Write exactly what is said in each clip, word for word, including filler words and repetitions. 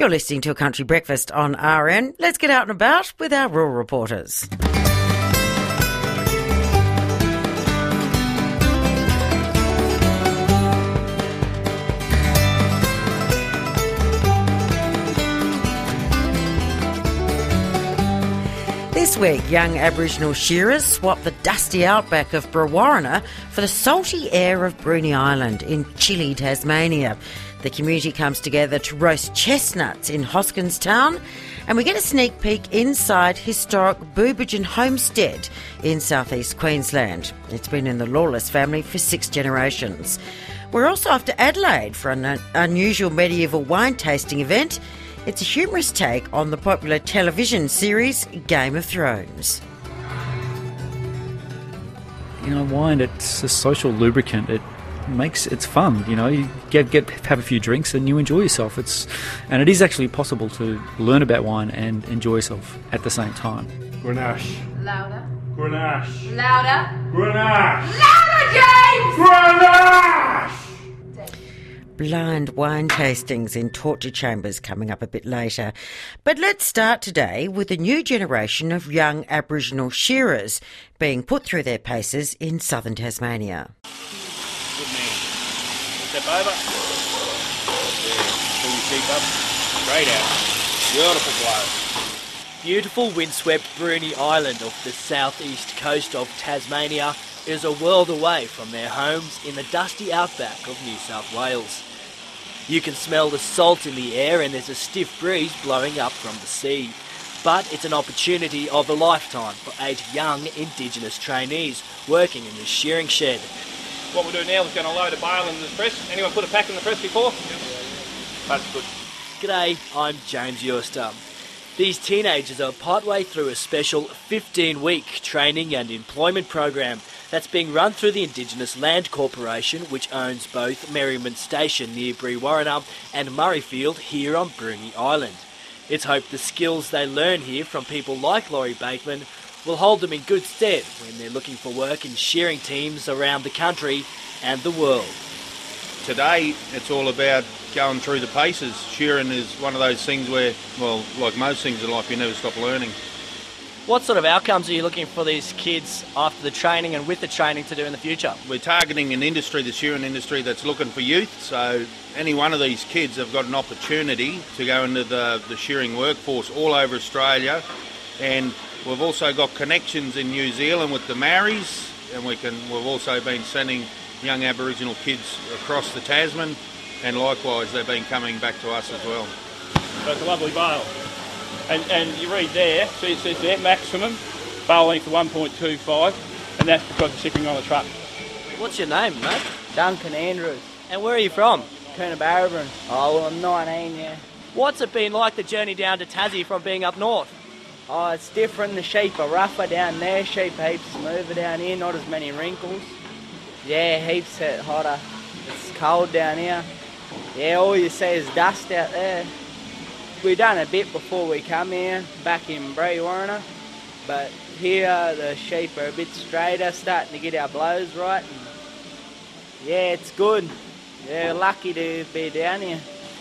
You're listening to A Country Breakfast on R N. Let's get out and about with our rural reporters. This week, young Aboriginal shearers swap the dusty outback of Brewarrina for the salty air of Bruny Island in chilly Tasmania. The community comes together to roast chestnuts in Hoskins Town, and we get a sneak peek inside historic Boobergen Homestead in southeast Queensland. It's been in the Lawless family for six generations. We're also off to Adelaide for an unusual medieval wine tasting event. It's a humorous take on the popular television series Game of Thrones. You know, wine, it's a social lubricant. It makes it's fun. You know, you get get have a few drinks and you enjoy yourself. It's and it is actually possible to learn about wine and enjoy yourself at the same time. Grenache. Louder. Grenache. Louder. Grenache. Louder, James! Grenache! Blind wine tastings in torture chambers coming up a bit later. But let's start today with a new generation of young Aboriginal shearers being put through their paces in southern Tasmania. Good man. Step over. Yeah. Pull your cheek up. Straight out. Beautiful blow. Beautiful windswept Bruny Island off the southeast coast of Tasmania is a world away from their homes in the dusty outback of New South Wales. You can smell the salt in the air and there's a stiff breeze blowing up from the sea. But it's an opportunity of a lifetime for eight young Indigenous trainees working in this shearing shed. What we'll do now is going to load a bale into the press. Anyone put a pack in the press before? That's good. G'day, I'm James Yorster. These teenagers are partway through a special fifteen-week training and employment program that's being run through the Indigenous Land Corporation, which owns both Merriman Station near Brewarrina and Murrayfield here on Bruny Island. It's hoped the skills they learn here from people like Laurie Bateman will hold them in good stead when they're looking for work in shearing teams around the country and the world. Today, it's all about going through the paces. Shearing is one of those things where, well, like most things in life, you never stop learning. What sort of outcomes are you looking for these kids after the training and with the training to do in the future? We're targeting an industry, the shearing industry, that's looking for youth. So any one of these kids have got an opportunity to go into the, the shearing workforce all over Australia. And we've also got connections in New Zealand with the Maoris, and we can, we've also been sending young Aboriginal kids across the Tasman, and likewise they've been coming back to us as well. So it's a lovely bale. And, and you read there, see it says there, maximum, bale length of one point two five, and that's because of shipping on the truck. What's your name, mate? Duncan Andrews. And where are you from? Coonabarabran. Oh, well, I'm nineteen, yeah. What's it been like, the journey down to Tassie from being up north? Oh, it's different. The sheep are rougher down there. Sheep heaps smoother down here, not as many wrinkles. Yeah, heaps hotter. It's cold down here. Yeah, all you see is dust out there. We done a bit before we come here, back in Brewarrina, but here the sheep are a bit straighter, starting to get our blows right. And yeah, it's good. Yeah, lucky to be down here.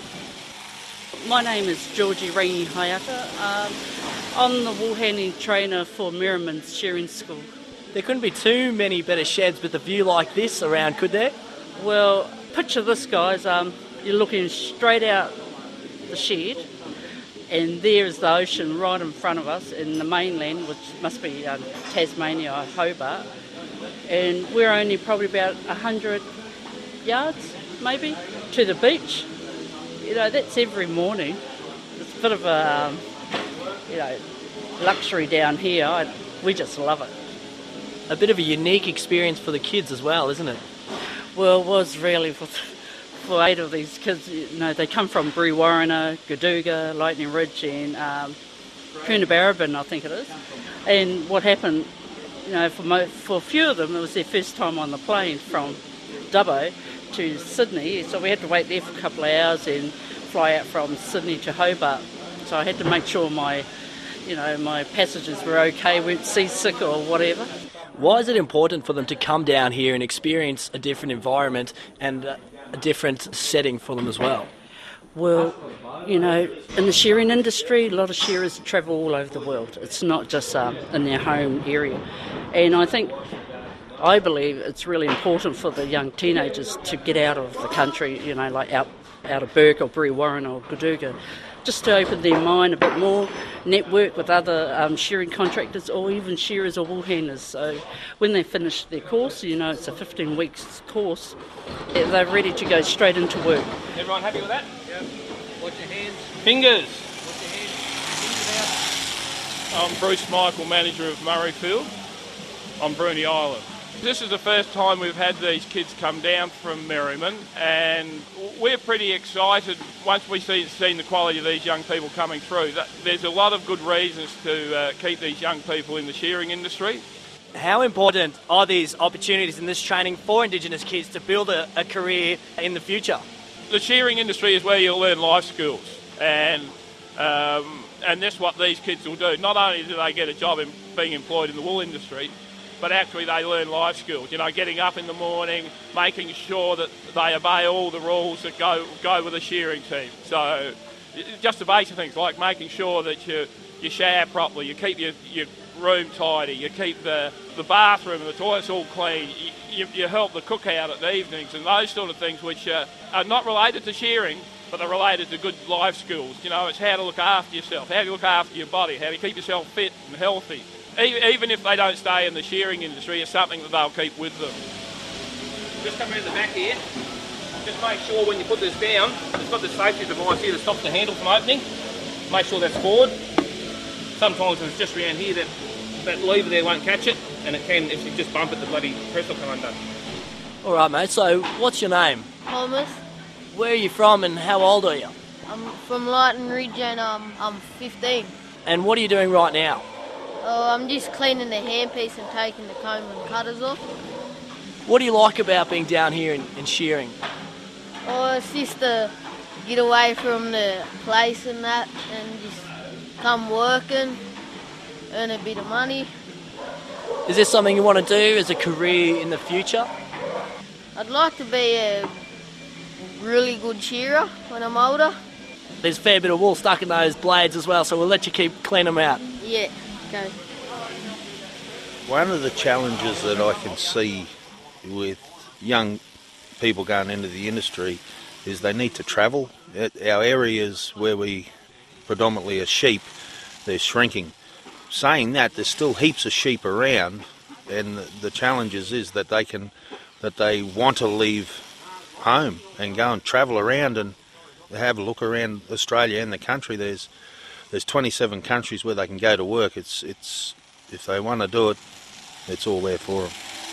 My name is Georgie Rainey Hayata. Um, I'm the wool handling trainer for Merriman's Shearing School. There couldn't be too many better sheds with a view like this around, could there? Well, picture this, guys. Um, you're looking straight out the shed, and there is the ocean right in front of us in the mainland, which must be um, Tasmania or Hobart. And we're only probably about one hundred yards, maybe, to the beach. You know, that's every morning. It's a bit of a, um, you know, luxury down here. I, we just love it. A bit of a unique experience for the kids as well, isn't it? Well, it was really for, for eight of these kids. You know, they come from Brewarrina, Gaduga, Lightning Ridge, and um, Coonabarabran, I think it is. And what happened, you know, for mo- for a few of them, it was their first time on the plane from Dubbo to Sydney, so we had to wait there for a couple of hours and fly out from Sydney to Hobart. So I had to make sure my, you know, my passengers were okay, weren't seasick or whatever. Why is it important for them to come down here and experience a different environment and a different setting for them as well? Well, you know, in the shearing industry, a lot of shearers travel all over the world. It's not just um, in their home area. And I think, I believe it's really important for the young teenagers to get out of the country, you know, like out, out of Burke or Brewarrina or Gaduga, just to open their mind a bit more, network with other um, shearing contractors or even shearers or wool handlers. So when they finish their course, you know, it's a fifteen weeks course, they're ready to go straight into work. Everyone happy with that? Yep. Watch your hands. Fingers. Watch your hands. Fingers out. I'm Bruce Michael, manager of Murrayfield on Bruny Island. This is the first time we've had these kids come down from Merriman, and we're pretty excited once we see seen the quality of these young people coming through. There's a lot of good reasons to uh, keep these young people in the shearing industry. How important are these opportunities in this training for Indigenous kids to build a, a career in the future? The shearing industry is where you'll learn life skills, and um, and that's what these kids will do. Not only do they get a job in being employed in the wool industry, but actually they learn life skills, you know, getting up in the morning, making sure that they obey all the rules that go go with a shearing team. So just the basic things like making sure that you, you shower properly, you keep your, your room tidy, you keep the, the bathroom and the toilets all clean, you, you help the cook out at the evenings and those sort of things which are, are not related to shearing, but they're related to good life skills. You know, it's how to look after yourself, how to look after your body, how to keep yourself fit and healthy. Even if they don't stay in the shearing industry, it's something that they'll keep with them. Just come around the back here. Just make sure when you put this down, it's got this safety device here that stops the handle from opening. Make sure that's forward. Sometimes it's just around here that that lever there won't catch it, and it can, if you just bump it, the bloody press will come undone. All right, mate. So, what's your name? Thomas. Where are you from, and how old are you? I'm from Lighton Ridge, and um, I'm fifteen. And what are you doing right now? Oh, I'm just cleaning the handpiece and taking the comb and cutters off. What do you like about being down here and, and shearing? Oh, it's just to get away from the place and that, and just come working, earn a bit of money. Is this something you want to do as a career in the future? I'd like to be a really good shearer when I'm older. There's a fair bit of wool stuck in those blades as well, so we'll let you keep cleaning them out. Yeah. Okay. One of the challenges that I can see with young people going into the industry is they need to travel. Our areas where we predominantly are sheep, they're shrinking. Saying that, there's still heaps of sheep around, and the challenge is, is that they can, that they want to leave home and go and travel around and have a look around Australia and the country. There's There's twenty-seven countries where they can go to work. It's it's if they want to do it, it's all there for them.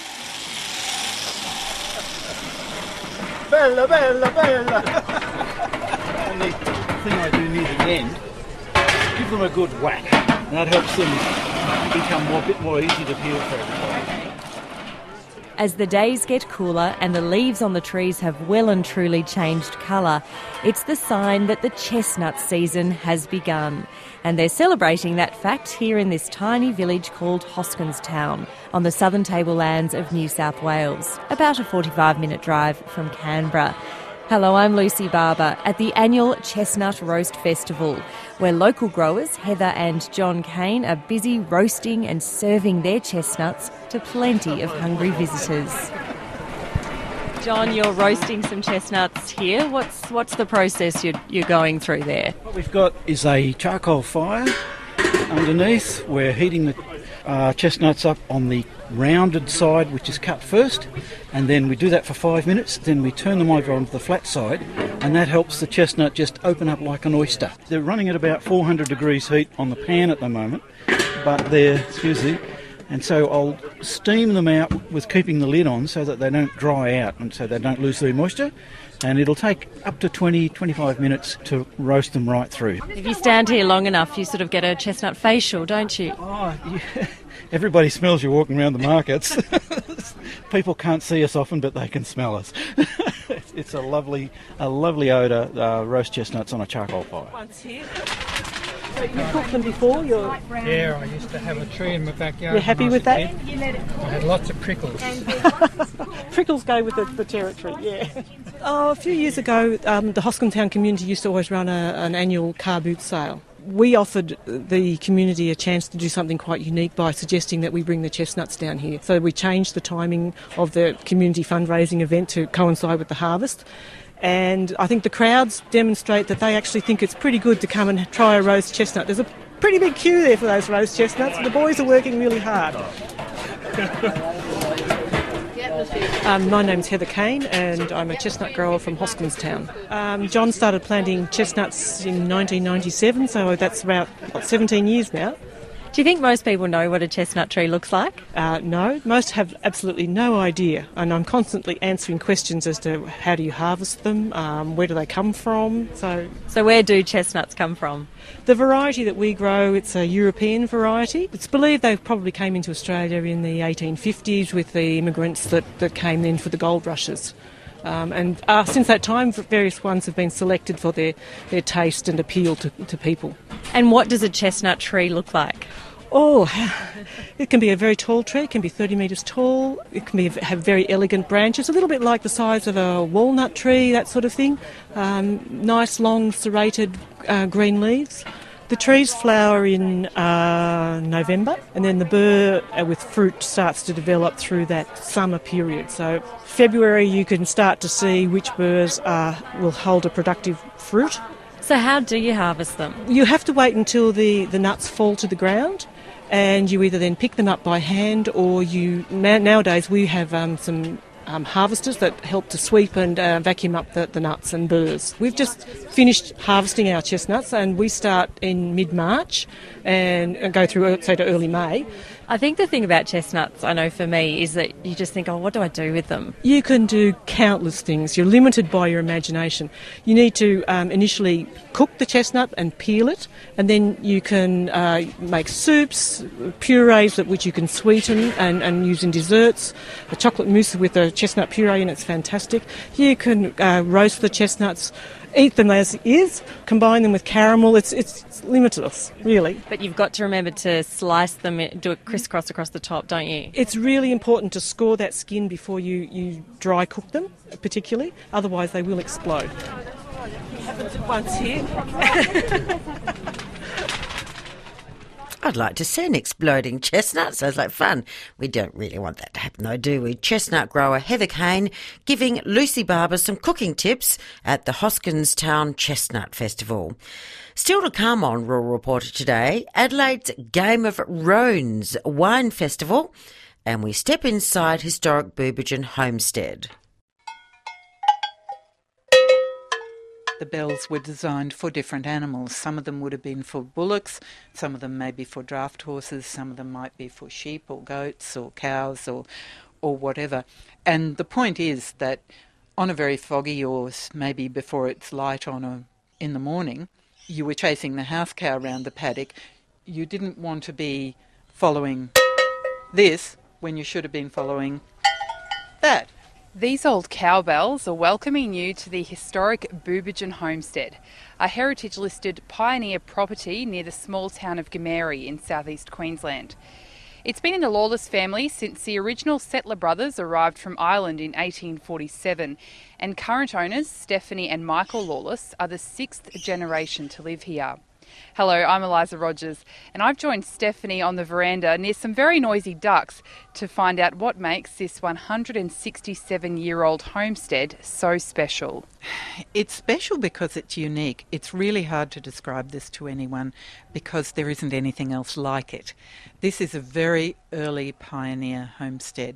Bella, bella, bella. And the thing I do near the end, give them a good whack, and that helps them become more, a bit more easy to peel for everybody. As the days get cooler and the leaves on the trees have well and truly changed colour, it's the sign that the chestnut season has begun. And they're celebrating that fact here in this tiny village called Hoskinstown on the southern tablelands of New South Wales, about a forty-five minute drive from Canberra. Hello, I'm Lucy Barber at the annual Chestnut Roast Festival, where local growers Heather and John Kane are busy roasting and serving their chestnuts to plenty of hungry visitors. John, you're roasting some chestnuts here. What's what's the process you're, you're going through there? What we've got is a charcoal fire underneath. We're heating the uh, chestnuts up on the rounded side, which is cut first, and then we do that for five minutes. Then we turn them over onto the flat side, and that helps the chestnut just open up like an oyster. They're running at about four hundred degrees heat on the pan at the moment, but they're, excuse me, and so I'll steam them out with keeping the lid on so that they don't dry out and so they don't lose their moisture. And it'll take up to twenty, twenty-five minutes to roast them right through. If you stand here long enough, you sort of get a chestnut facial, don't you? Oh, yeah. Everybody smells you walking around the markets. People can't see us often, but they can smell us. It's a lovely, a lovely odour, uh, roast chestnuts on a charcoal fire. Once here. So you cooked them before? You're... Yeah, I used to have a tree in my backyard. You're happy with that? Kid. I had lots of prickles. Prickles go with the, the territory, yeah. Oh, a few years ago, um, the Hoskin Town community used to always run a, an annual car boot sale. We offered the community a chance to do something quite unique by suggesting that we bring the chestnuts down here. So we changed the timing of the community fundraising event to coincide with the harvest. And I think the crowds demonstrate that they actually think it's pretty good to come and try a roast chestnut. There's a pretty big queue there for those roast chestnuts. The boys are working really hard. Um, my name's Heather Kane and I'm a chestnut grower from Hoskins Town. Um, John started planting chestnuts in nineteen ninety-seven, so that's about what, seventeen years now. Do you think most people know what a chestnut tree looks like? Uh, no, most have absolutely no idea, and I'm constantly answering questions as to how do you harvest them, um, where do they come from. So, so where do chestnuts come from? The variety that we grow, it's a European variety. It's believed they probably came into Australia in the eighteen fifties with the immigrants that, that came then for the gold rushes. Um, and uh, since that time, various ones have been selected for their, their taste and appeal to, to people. And what does a chestnut tree look like? Oh, it can be a very tall tree. It can be thirty metres tall. It can be, have very elegant branches, a little bit like the size of a walnut tree, that sort of thing. Um, nice, long, serrated uh, green leaves. The trees flower in uh, November, and then the burr uh, with fruit starts to develop through that summer period. So February you can start to see which burrs uh, will hold a productive fruit. So how do you harvest them? You have to wait until the, the nuts fall to the ground, and you either then pick them up by hand or you... Nowadays we have um, some... Um, harvesters that help to sweep and uh, vacuum up the, the nuts and burrs. We've just finished harvesting our chestnuts and we start in mid-March and, and go through, say, to early May. I think the thing about chestnuts, I know for me, is that you just think, oh, what do I do with them? You can do countless things. You're limited by your imagination. You need to um, initially cook the chestnut and peel it, and then you can uh, make soups, purees that which you can sweeten and, and use in desserts. A chocolate mousse with a chestnut puree in it's fantastic. You can uh, roast the chestnuts, eat them as is, combine them with caramel. It's, it's it's limitless, really. But you've got to remember to slice them, do a crisscross across the top, don't you? It's really important to score that skin before you, you dry cook them, particularly. Otherwise they will explode. It happens at once here. I'd like to see an exploding chestnut. Sounds like fun. We don't really want that to happen though, do we? Chestnut grower Heather Kane giving Lucy Barber some cooking tips at the Hoskins Town Chestnut Festival. Still to come on Rural Reporter today, Adelaide's Game of Roans Wine Festival, and we step inside historic Boobergin Homestead. The bells were designed for different animals. Some of them would have been for bullocks, some of them may be for draft horses, some of them might be for sheep or goats or cows or or whatever. And the point is that on a very foggy or maybe before it's light on a, in the morning, you were chasing the house cow around the paddock. You didn't want to be following this when you should have been following that. These old cowbells are welcoming you to the historic Boobergin Homestead, a heritage-listed pioneer property near the small town of Gameri in southeast Queensland. It's been in the Lawless family since the original settler brothers arrived from Ireland in eighteen forty-seven, and current owners, Stephanie and Michael Lawless, are the sixth generation to live here. Hello, I'm Eliza Rogers, and I've joined Stephanie on the veranda near some very noisy ducks to find out what makes this one hundred sixty-seven year old homestead so special. It's special because it's unique. It's really hard to describe this to anyone because there isn't anything else like it. This is a very early pioneer homestead,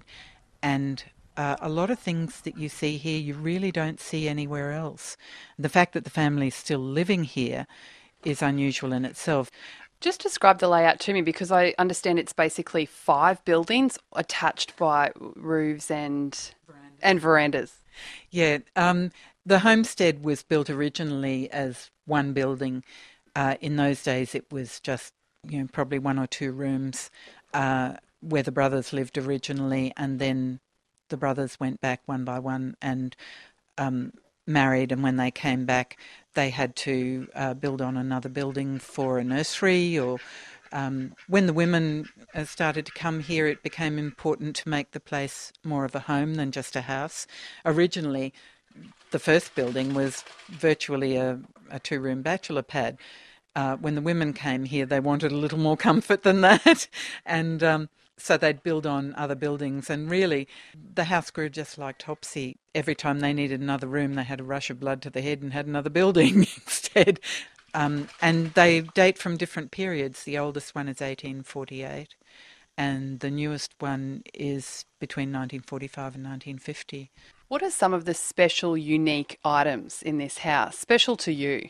and Uh, a lot of things that you see here you really don't see anywhere else. The fact that the family is still living here is unusual in itself. Just describe the layout to me, because I understand it's basically five buildings attached by roofs and verandas. and verandas. Yeah, um, the homestead was built originally as one building. Uh, in those days it was just, you know, probably one or two rooms uh, where the brothers lived originally, and then the brothers went back one by one and um, married, and when they came back they had to uh, build on another building for a nursery, or um, when the women uh, started to come here it became important to make the place more of a home than just a house. Originally the first building was virtually a, a two-room bachelor pad. Uh, when the women came here, they wanted a little more comfort than that. And um, so they'd build on other buildings. And really, the house grew just like Topsy. Every time they needed another room, they had a rush of blood to the head and had another building instead. Um, and they date from different periods. The oldest one is eighteen forty-eight. And the newest one is between nineteen forty-five and nineteen fifty. What are some of the special, unique items in this house, special to you?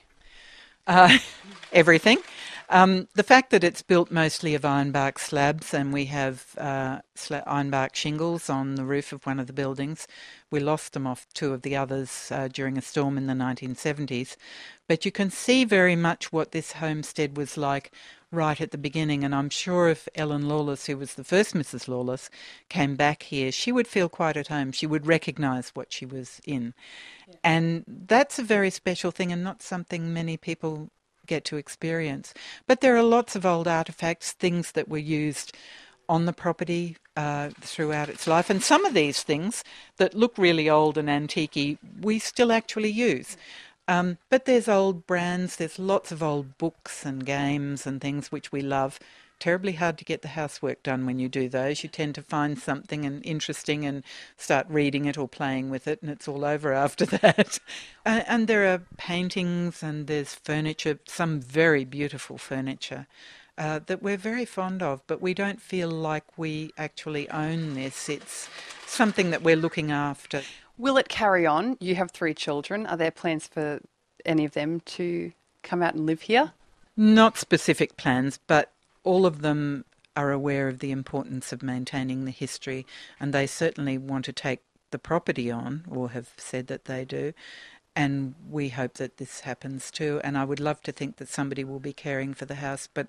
Uh, everything. Um, the fact that it's built mostly of ironbark slabs, and we have uh, sla- ironbark shingles on the roof of one of the buildings. We lost them off two of the others uh, during a storm in the nineteen seventies. But you can see very much what this homestead was like right at the beginning, and I'm sure if Ellen Lawless, who was the first Missus Lawless, came back here, she would feel quite at home. She would recognise what she was in. Yeah. And that's a very special thing and not something many people get to experience. But there are lots of old artefacts, things that were used on the property uh, throughout its life. And some of these things that look really old and antique-y, we still actually use. Um, but there's old brands, there's lots of old books and games and things which we love. Terribly hard to get the housework done when you do those. You tend to find something and interesting and start reading it or playing with it, and it's all over after that. uh, and there are paintings and there's furniture, some very beautiful furniture uh, that we're very fond of, but we don't feel like we actually own this. It's something that we're looking after. Will it carry on? You have three children. Are there plans for any of them to come out and live here? Not specific plans, but all of them are aware of the importance of maintaining the history, and they certainly want to take the property on, or have said that they do, and we hope that this happens too. And I would love to think that somebody will be caring for the house, but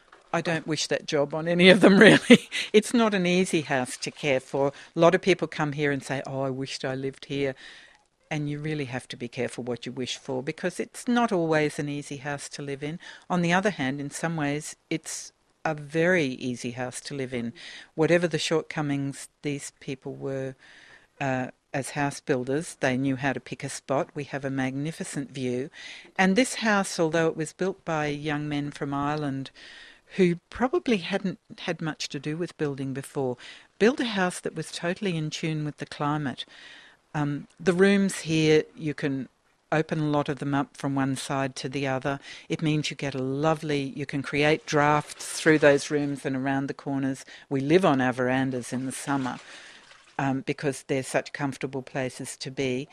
I don't wish that job on any of them, really. It's not an easy house to care for. A lot of people come here and say, oh, I wished I lived here. And you really have to be careful what you wish for, because it's not always an easy house to live in. On the other hand, in some ways, it's a very easy house to live in. Whatever the shortcomings these people were uh, as house builders, they knew how to pick a spot. We have a magnificent view. And this house, although it was built by young men from Ireland who probably hadn't had much to do with building before, built a house that was totally in tune with the climate. Um, the rooms here, you can open a lot of them up from one side to the other. It means you get a lovely, you can create drafts through those rooms and around the corners. We live on our verandas in the summer um, because they're such comfortable places to be.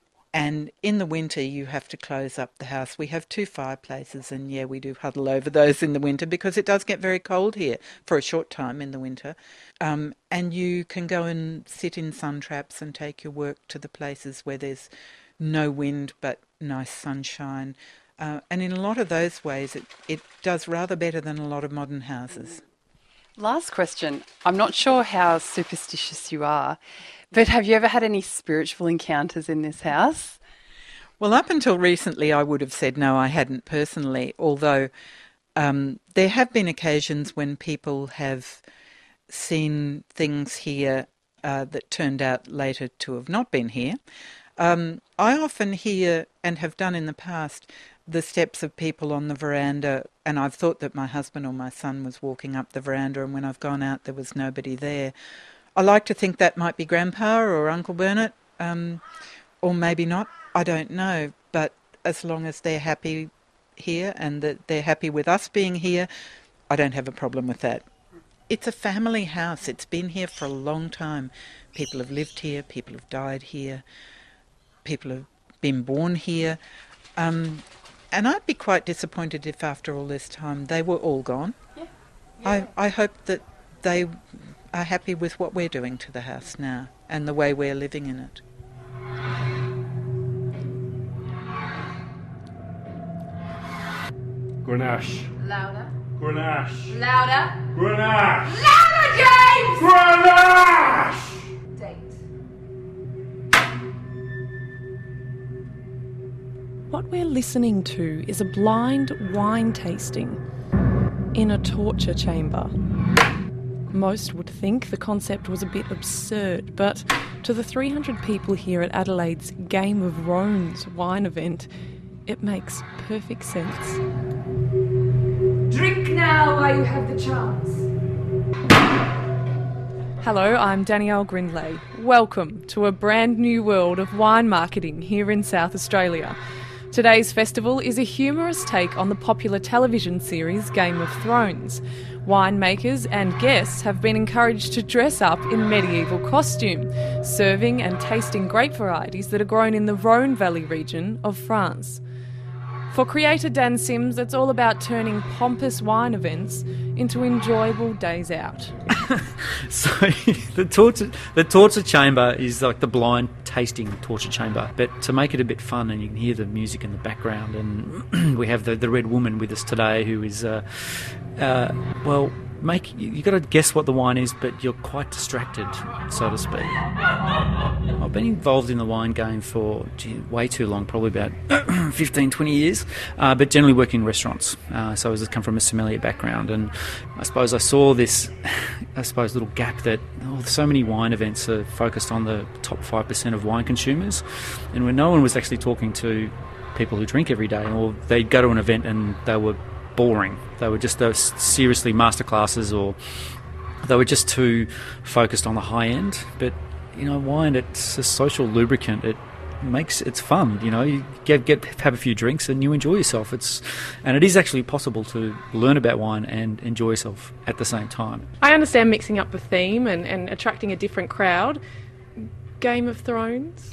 And in the winter, you have to close up the house. We have two fireplaces, and yeah, we do huddle over those in the winter because it does get very cold here for a short time in the winter. Um, and you can go and sit in sun traps and take your work to the places where there's no wind but nice sunshine. Uh, and in a lot of those ways, it, it does rather better than a lot of modern houses. Last question. I'm not sure how superstitious you are, but have you ever had any spiritual encounters in this house? Well, up until recently, I would have said no, I hadn't personally, although um, there have been occasions when people have seen things here uh, that turned out later to have not been here. Um, I often hear, and have done in the past, the steps of people on the veranda, and I've thought that my husband or my son was walking up the veranda, and when I've gone out there was nobody there. I like to think that might be Grandpa or Uncle Bernard, um, or maybe not, I don't know, but as long as they're happy here and that they're happy with us being here, I don't have a problem with that. It's a family house. It's been here for a long time. People have lived here, people have died here, people have been born here. Um, and I'd be quite disappointed if after all this time they were all gone. Yeah. Yeah. I, I hope that they are happy with what we're doing to the house now and the way we're living in it. Grenache. Louder. Grenache. Louder. Grenache. Louder, James! Grenache! Date. What we're listening to is a blind wine tasting in a torture chamber. Most would think the concept was a bit absurd, but to the three hundred people here at Adelaide's Game of Thrones wine event, it makes perfect sense. Drink now while you have the chance. Hello, I'm Danielle Grindlay. Welcome to a brand new world of wine marketing here in South Australia. Today's festival is a humorous take on the popular television series Game of Thrones. Winemakers and guests have been encouraged to dress up in medieval costume, serving and tasting grape varieties that are grown in the Rhone Valley region of France. For creator Dan Sims, it's all about turning pompous wine events into enjoyable days out. So the torture, the torture chamber is like the blind tasting torture chamber, but to make it a bit fun, and you can hear the music in the background, and we have the, the Red Woman with us today, who is, uh, uh, well, make you got to guess what the wine is, but you're quite distracted, so to speak. I've been involved in the wine game for gee, way too long, probably about fifteen, twenty years, uh, but generally work in restaurants. Uh, so I was come from a sommelier background, and I suppose I saw this, I suppose, little gap that oh, so many wine events are focused on the top five percent of wine consumers, and when no one was actually talking to people who drink every day, or they'd go to an event and they were boring. They were just those seriously masterclasses, or they were just too focused on the high end. But you know, wine, it's a social lubricant. It makes it's fun. You know, you get get have a few drinks and you enjoy yourself. It's and it is actually possible to learn about wine and enjoy yourself at the same time. I understand mixing up the theme and, and attracting a different crowd. Game of Thrones.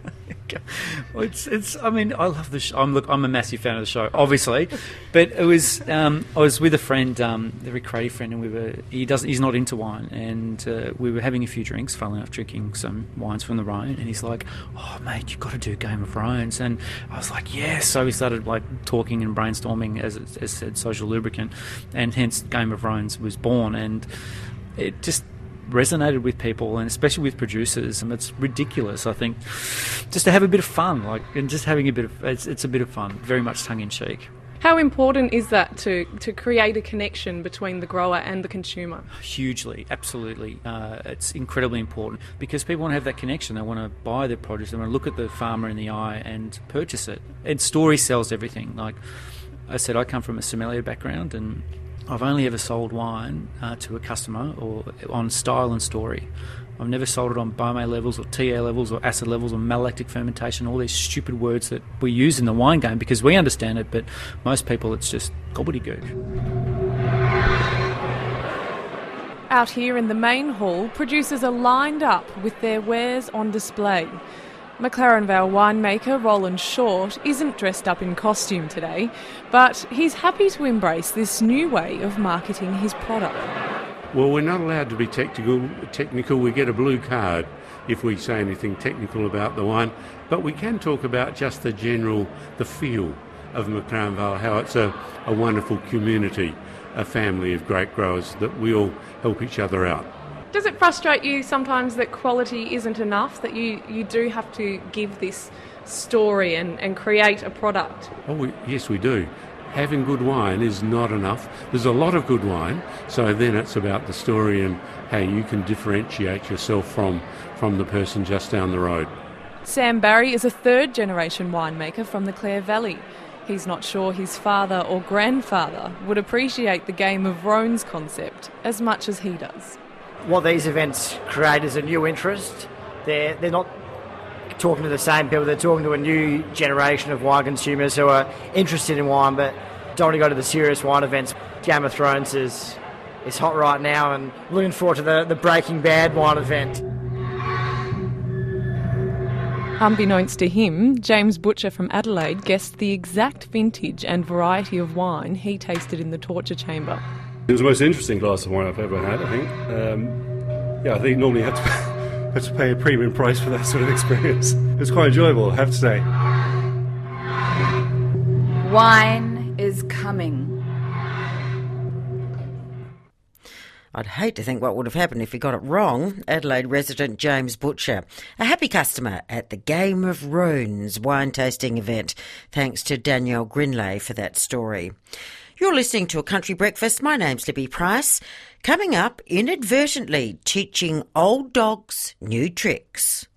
Well, it's it's. I mean, I love the show. I'm look. I'm a massive fan of the show, obviously, but it was. Um, I was with a friend, um, a very creative friend, and we were. He doesn't. He's not into wine, and uh, we were having a few drinks. Funnily enough, drinking some wines from the Rhone, and he's like, "Oh, mate, you've got to do Game of Thrones." And I was like, "Yes." So we started like talking and brainstorming, as it as said, social lubricant, and hence Game of Thrones was born, and it just resonated with people, and especially with producers, and it's ridiculous. I think just to have a bit of fun, like, and just having a bit of it's, it's a bit of fun, very much tongue in cheek. How important is that to to create a connection between the grower and the consumer? Hugely, absolutely. Uh, it's incredibly important because people want to have that connection. They want to buy their produce. They want to look at the farmer in the eye and purchase it. And story sells everything. Like I said, I come from a sommelier background, and I've only ever sold wine uh, to a customer or on style and story. I've never sold it on Beaumet levels or T A levels or acid levels or malolactic fermentation, all these stupid words that we use in the wine game because we understand it, but most people it's just gobbledygook. Out here in the main hall, producers are lined up with their wares on display. McLaren Vale winemaker Roland Short isn't dressed up in costume today, but he's happy to embrace this new way of marketing his product. Well, we're not allowed to be technical. Technical, we get a blue card if we say anything technical about the wine, but we can talk about just the general, the feel of McLaren Vale, how it's a, a wonderful community, a family of grape growers that we all help each other out. Does it frustrate you sometimes that quality isn't enough, that you, you do have to give this story and, and create a product? Oh, we, yes, we do. Having good wine is not enough. There's a lot of good wine, so then it's about the story and how you can differentiate yourself from, from the person just down the road. Sam Barry is a third-generation winemaker from the Clare Valley. He's not sure his father or grandfather would appreciate the Game of Thrones concept as much as he does. What these events create is a new interest. They're, they're not talking to the same people, they're talking to a new generation of wine consumers who are interested in wine but don't want to go to the serious wine events. Game of Thrones is is hot right now, and looking forward to the, the Breaking Bad wine event. Unbeknownst to him, James Butcher from Adelaide guessed the exact vintage and variety of wine he tasted in the torture chamber. It was the most interesting glass of wine I've ever had, I think. Um, yeah, I think normally you have to, have to pay a premium price for that sort of experience. It was quite enjoyable, I have to say. Wine is coming. I'd hate to think what would have happened if he got it wrong. Adelaide resident James Butcher, a happy customer at the Game of Thrones wine tasting event. Thanks to Danielle Grindlay for that story. You're listening to A Country Breakfast. My name's Libby Price. Coming up, inadvertently teaching old dogs new tricks.